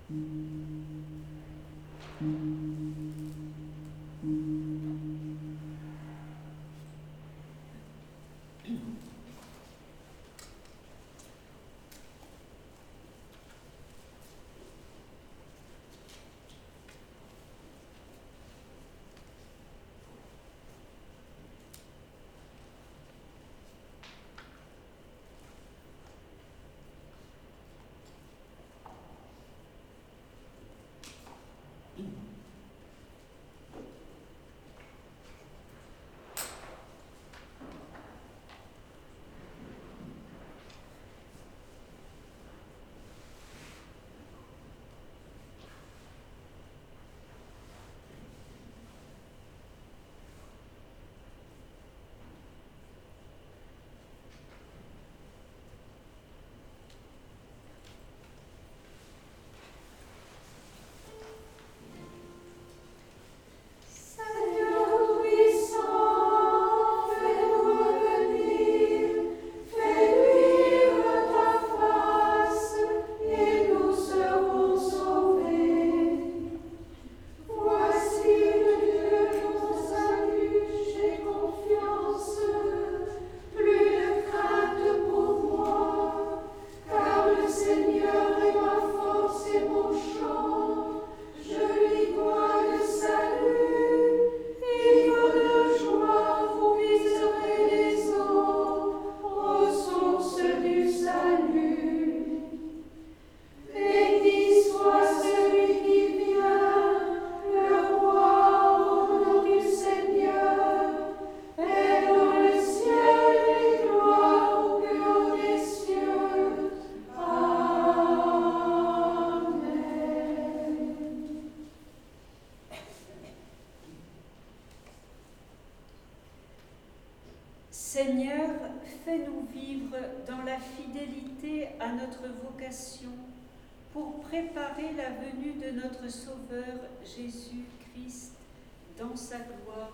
Seigneur, fais-nous vivre dans la fidélité à notre vocation pour préparer la venue de notre Sauveur Jésus-Christ dans sa gloire.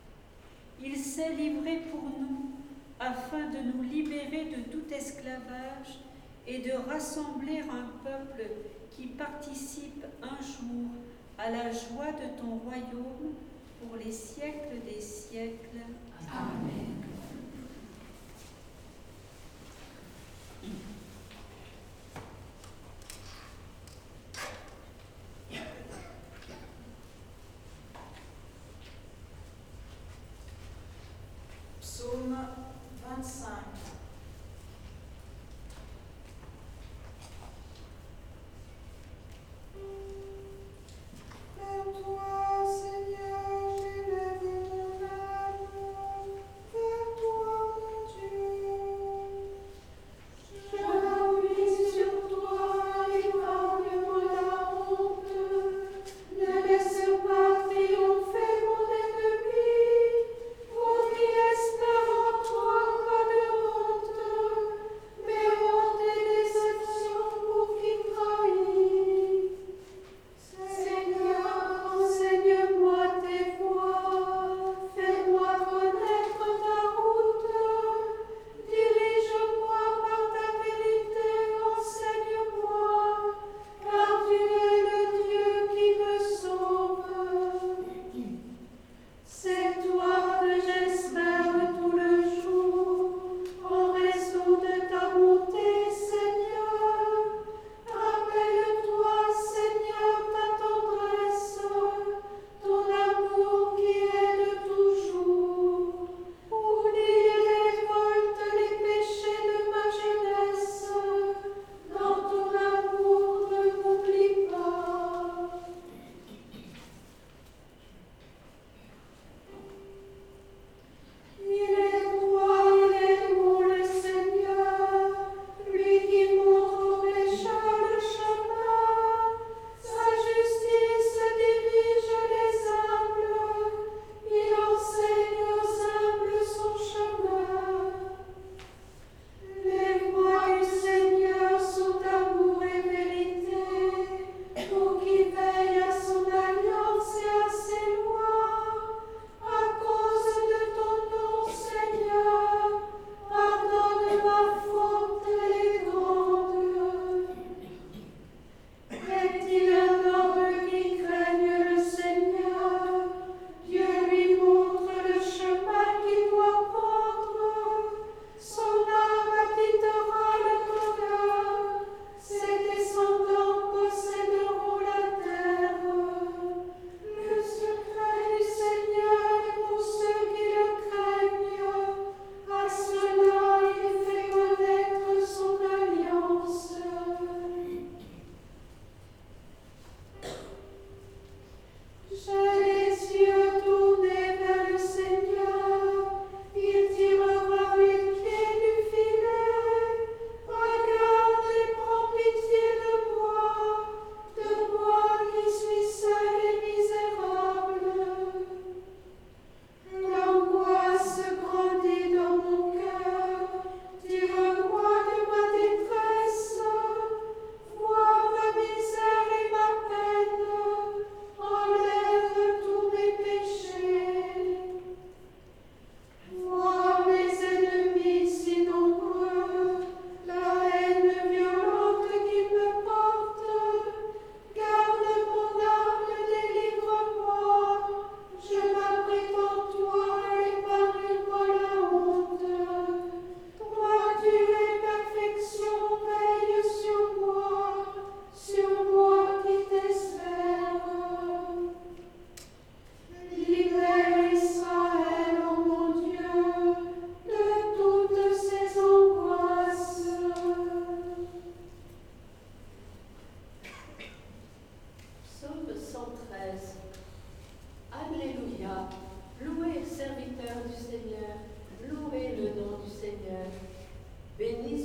Il s'est livré pour nous afin de nous libérer de tout esclavage et de rassembler un peuple qui participe un jour à la joie de ton royaume pour les siècles des siècles. Amen. Psaume 25. Vers toi, Seigneur, j'élève mon âme, vers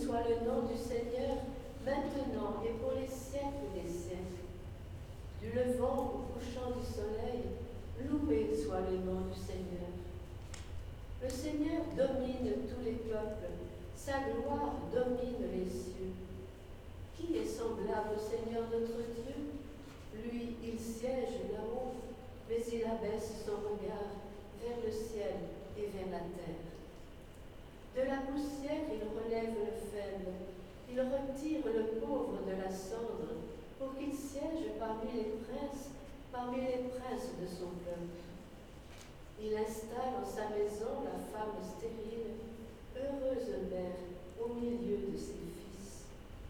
soit le nom du Seigneur, maintenant et pour les siècles des siècles. Du levant au couchant du soleil, loué soit le nom du Seigneur. Le Seigneur domine tous les peuples, sa gloire domine les cieux. Qui est semblable au Seigneur notre Dieu? Lui, il siège là-haut, mais il abaisse son regard vers le ciel et vers la terre. De la poussière, il relève le faible, il retire le pauvre de la cendre, pour qu'il siège parmi les princes de son peuple. Il installe en sa maison la femme stérile, heureuse mère au milieu de ses fils.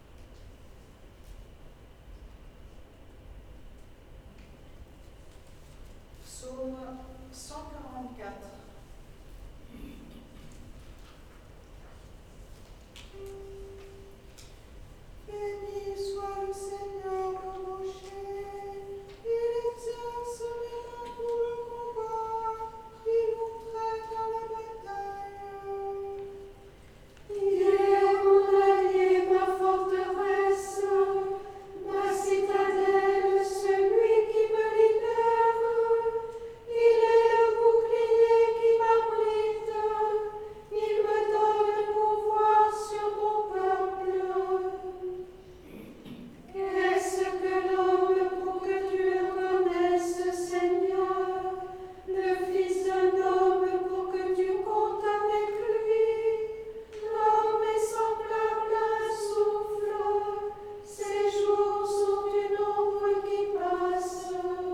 Psaume 144. Béni soit le Seigneur le rocher, il exerce les mains pour le combat, il nous traite à la bataille. Il est mon allié, ma forteresse, ma citadelle, celui qui me libère. Il est le bouclier qui m'abrite, il me donne pouvoir sur mon peuple. Qu'est-ce que l'homme pour que tu le connaisses, Seigneur? Le fils d'un homme pour que tu comptes avec lui? L'homme est semblable à un souffle, ses jours sont une ombre qui passe.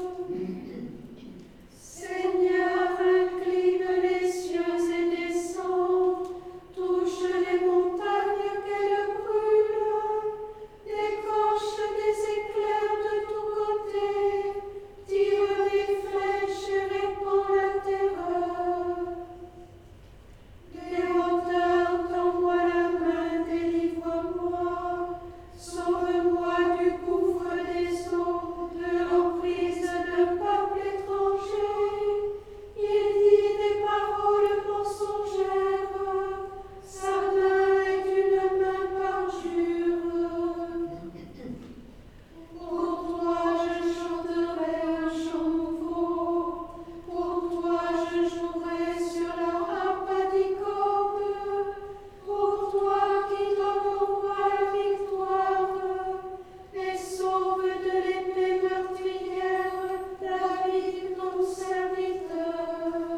Seigneur, incline les cieux et descends, touche les montagnes qu'elles brûlent, décroche des éclairs de tous côtés, tire des flèches et répand la terreur. Des hauteurs, tends-moi la main, délivre-moi, sauve-moi du gouffre des eaux, de l'emprise d'un peuple étranger. Il dit des paroles mensongères, sa main est une main parjure. Pour toi je chanterai un chant nouveau, pour toi je jouerai sur la harpe à 10 cordes, pour toi qui donnes au roi la victoire et sauve de l'épée meurtrière David ton serviteur.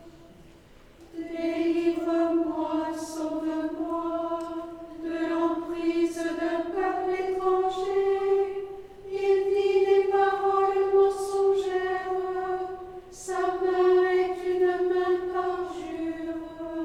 Délivre-moi, sauve-moi de l'emprise d'un peuple étranger. Il dit des paroles mensongères, sa main est une main parjure.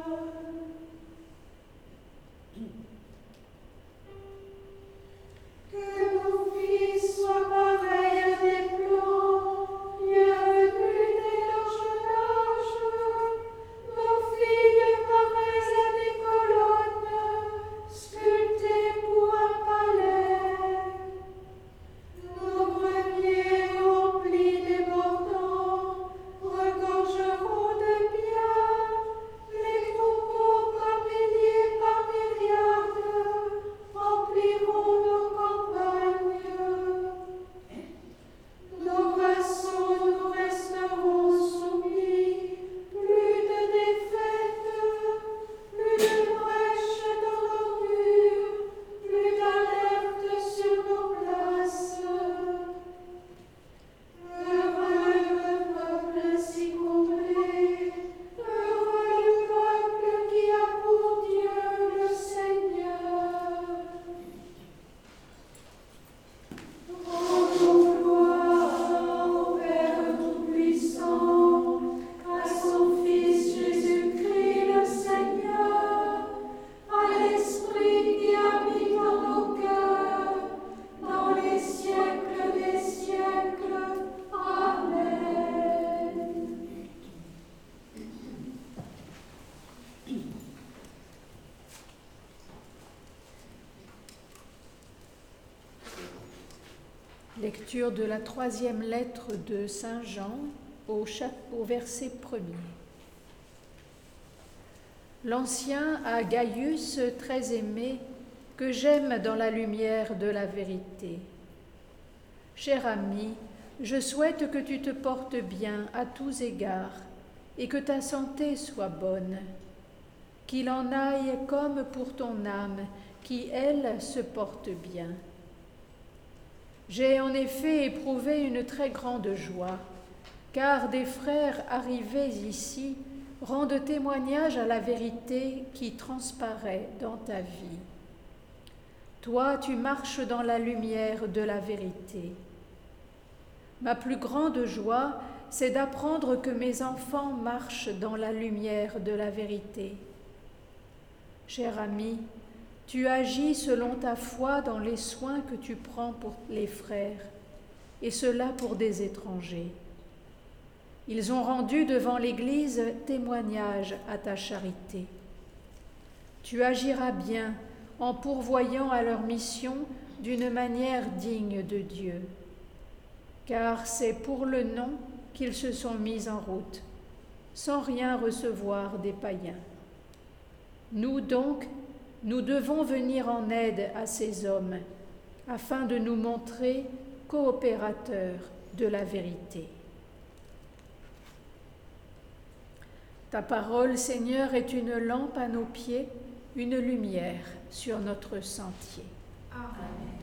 Que nos fils soient pareils à des plans, bien venus dès leur jeune âge, nos filles pareilles à des colonnes, sculptées pour un palais. Nos greniers remplis débordants regorgeront de biens, les troupeaux par milliers, par myriades, rempliront nos campagnes. Nos vassaux nous resteront soumis, plus de défaites, plus de brèches dans nos murs, plus d'alerte sur nos places. Heureux le peuple ainsi comblé, heureux le peuple qui a pour Dieu le Seigneur. Rendons gloire au Père Tout-Puissant, à son Fils Jésus-Christ le Seigneur, à l'Esprit qui habite dans nos cœurs, dans les siècles des siècles. Amen. Lecture de la 3e lettre de Saint Jean au verset 1er. L'ancien à Gaius, très aimé, que j'aime dans la lumière de la vérité. Cher ami, je souhaite que tu te portes bien à tous égards et que ta santé soit bonne. Qu'il en aille comme pour ton âme, qui, elle, se porte bien. J'ai en effet éprouvé une très grande joie, car des frères arrivés ici rendent témoignage à la vérité qui transparaît dans ta vie. Toi, tu marches dans la lumière de la vérité. Ma plus grande joie, c'est d'apprendre que mes enfants marchent dans la lumière de la vérité. Cher ami, tu agis selon ta foi dans les soins que tu prends pour les frères, et cela pour des étrangers. Ils ont rendu devant l'Église témoignage à ta charité. Tu agiras bien en pourvoyant à leur mission d'une manière digne de Dieu, car c'est pour le nom qu'ils se sont mis en route, sans rien recevoir des païens. Nous donc, nous devons venir en aide à ces hommes, afin de nous montrer coopérateurs de la vérité. Ta parole, Seigneur, est une lampe à nos pieds, une lumière sur notre sentier. Amen.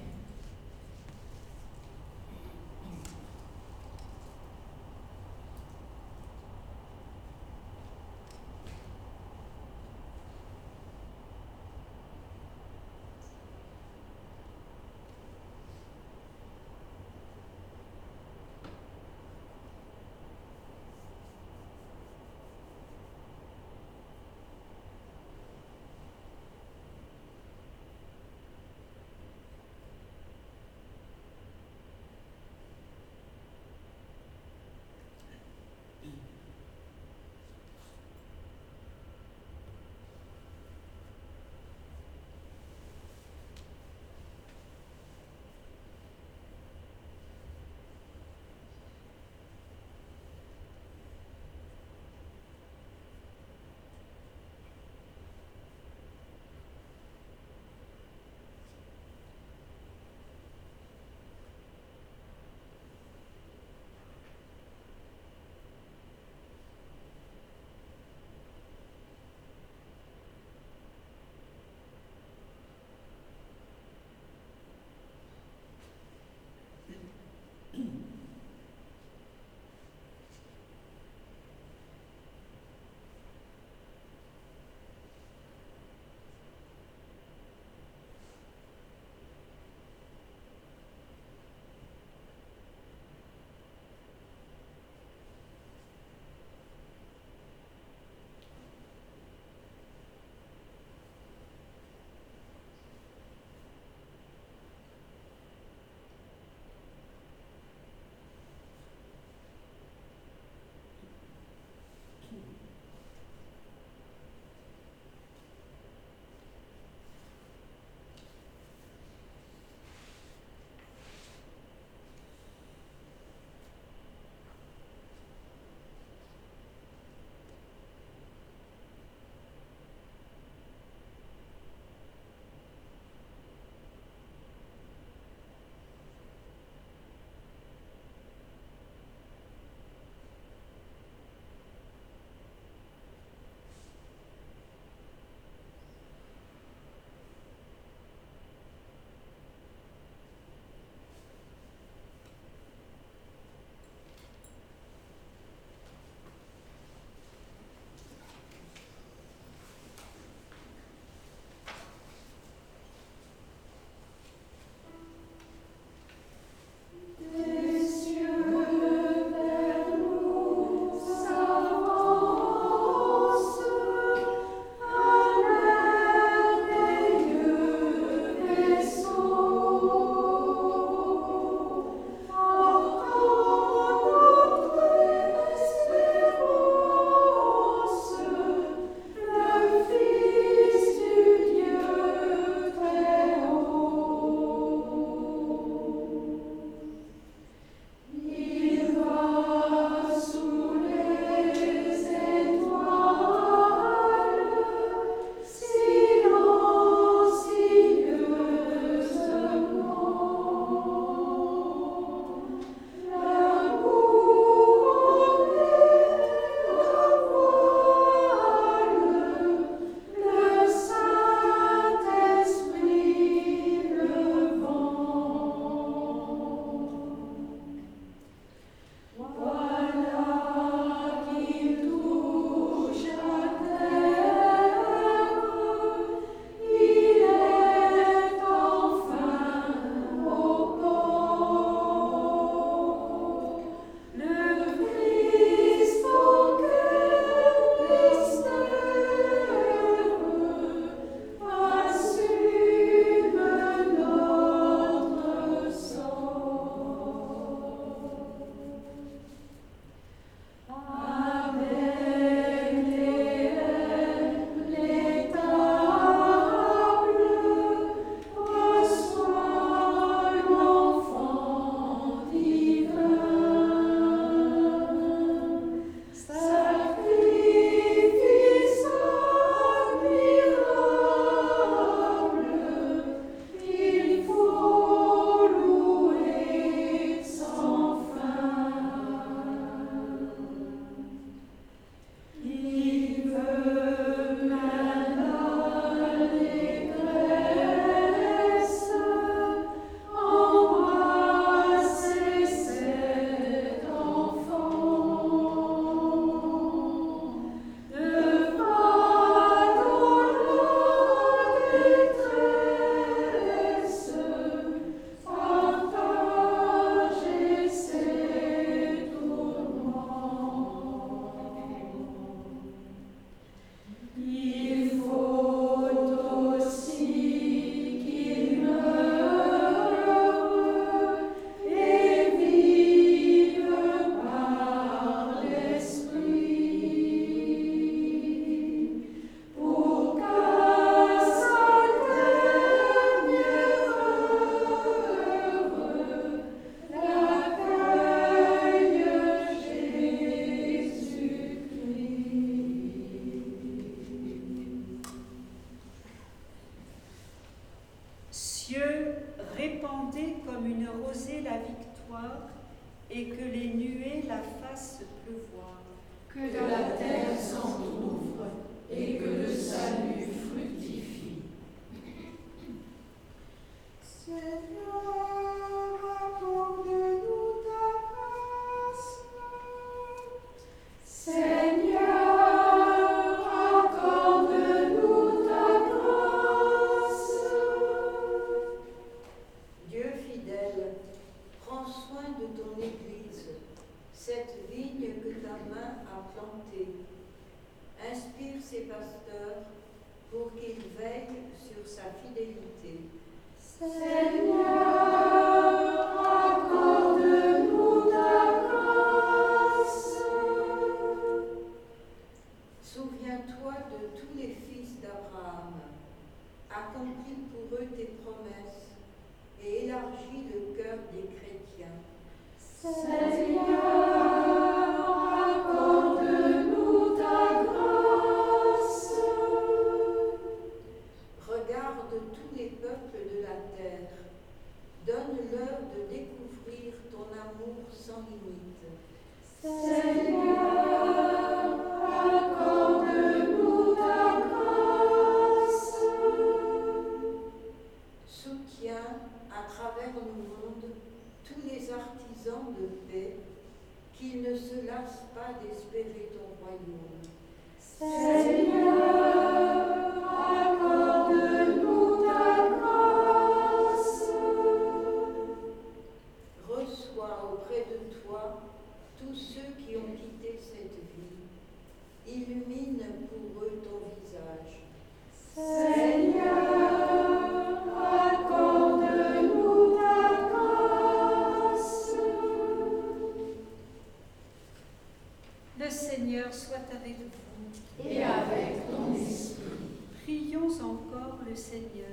Cieux, répandez comme une rosée la victoire, et que les nuées la fassent pleuvoir. Que la terre s'entr'ouvre et que le salut fructifie. Seigneur, accorde-nous ta grâce. Seigneur, accorde-nous ta grâce. Dieu fidèle, prends soin de ton Église, cette vigne que ta main a plantée. Inspire ses pasteurs pour qu'ils veillent sur sa fidélité. Seigneur, accorde-nous ta grâce. Souviens-toi de tous les fils d'Abraham. Accomplis pour eux tes promesses et élargis le cœur des chrétiens. Seigneur, accorde-nous ta grâce. Regarde tous les peuples de la terre. Donne-leur de découvrir ton amour sans limite. Seigneur, accorde-nous ta grâce. Soutiens à travers le monde tous les artisans de paix, qu'ils ne se lassent pas d'espérer ton royaume. Seigneur, accorde-nous ta grâce. Reçois auprès de toi tous ceux qui ont quitté cette vie. Illumine pour eux ton visage. Seigneur, accorde-nous ta grâce. Le Seigneur soit avec vous. Et avec ton esprit. Prions encore le Seigneur.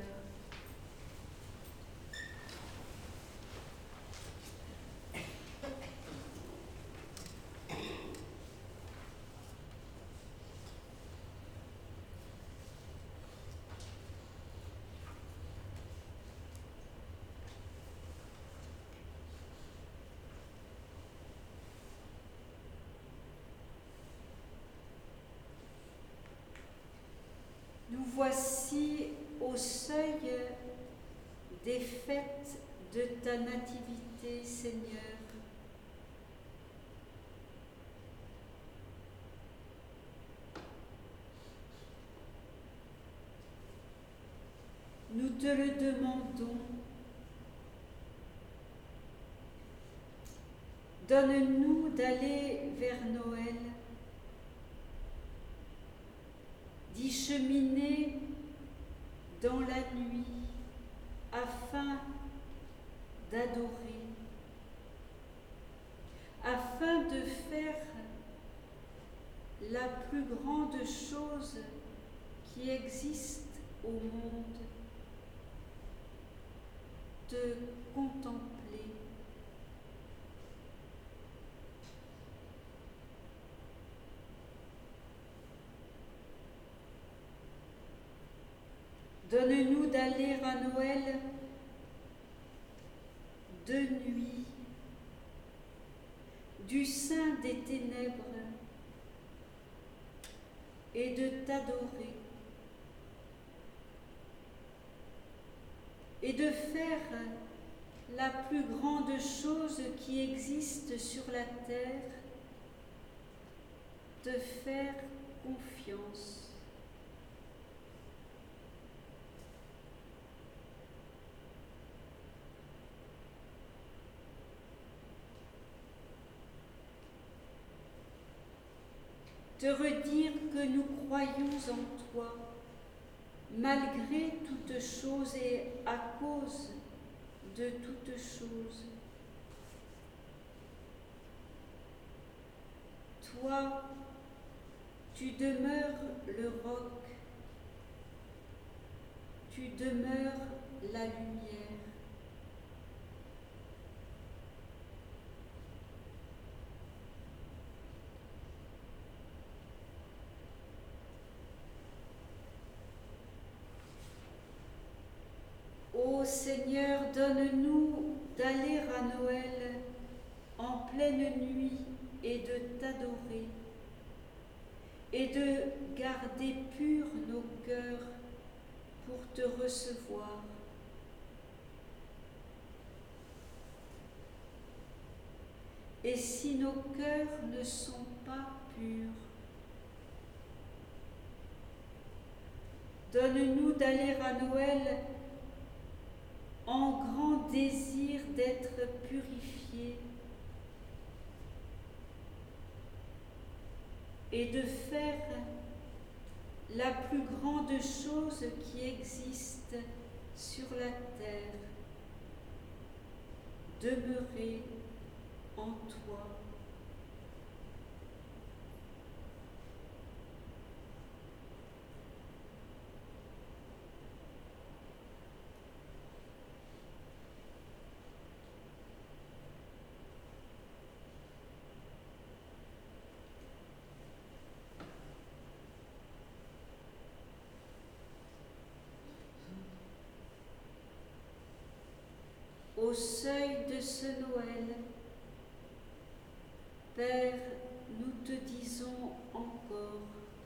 Nous voici au seuil des fêtes de ta nativité, Seigneur. Nous te le demandons. Donne-nous d'aller vers Noël, d'y cheminer dans la nuit afin d'adorer, afin de faire la plus grande chose qui existe au monde, te contempler. Donne-nous d'aller à Noël de nuit, du sein des ténèbres, et de t'adorer, et de faire la plus grande chose qui existe sur la terre, te faire confiance. Te redire que nous croyons en toi, malgré toutes choses et à cause de toutes choses. Toi, tu demeures le roc, tu demeures la lumière. Ô Ô Seigneur, donne-nous d'aller à Noël en pleine nuit et de t'adorer, et de garder purs nos cœurs pour te recevoir. Et si nos cœurs ne sont pas purs, donne-nous d'aller à Noël en grand désir d'être purifiés et de faire la plus grande chose qui existe sur la terre, demeurer en toi. Au seuil de ce Noël, Père, nous te disons encore,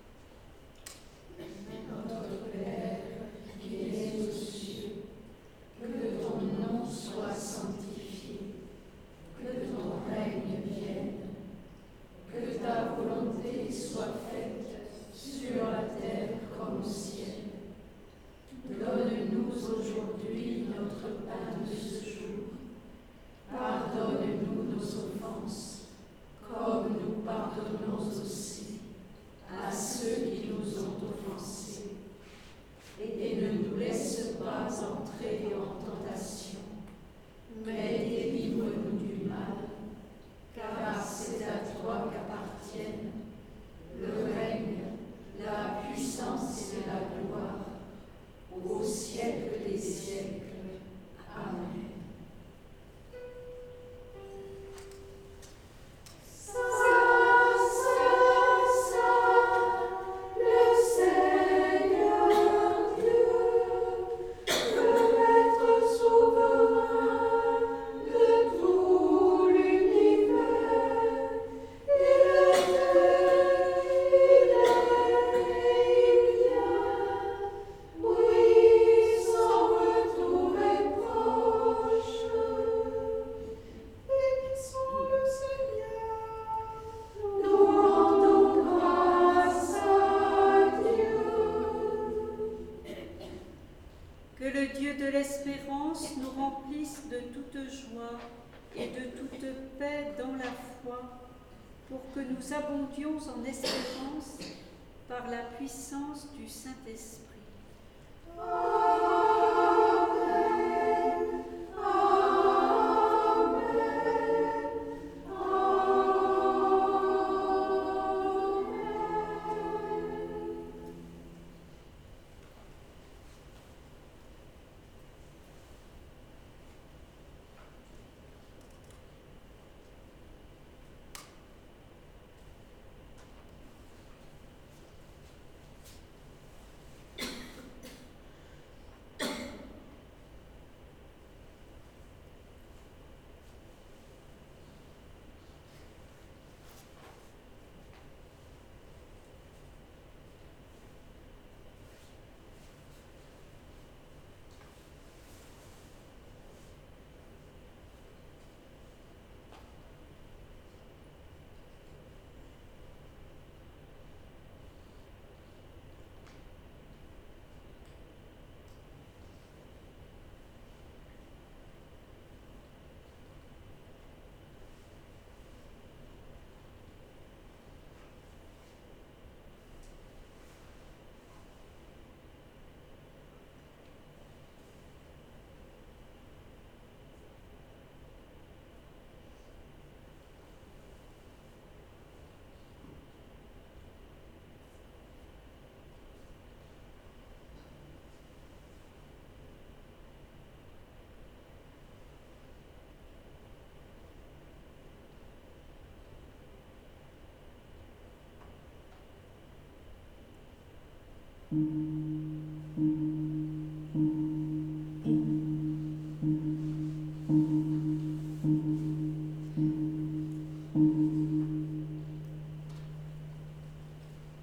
Notre Père, qui es aux cieux, que ton nom soit sanctifié, que ton règne vienne, que ta volonté soit faite sur la terre comme au ciel. Donne-nous aujourd'hui notre pain de ce jour. Pardonne-nous nos offenses, comme nous pardonnons aussi à ceux qui nous ont offensés. Et ne nous laisse pas entrer en tentation, mais délivre-nous du mal, car c'est à toi qu'appartiennent le règne, la puissance et la gloire, au siècle des siècles. Amen. que le Dieu de l'espérance nous remplisse de toute joie et de toute paix dans la foi, pour que nous abondions en espérance par la puissance du Saint-Esprit.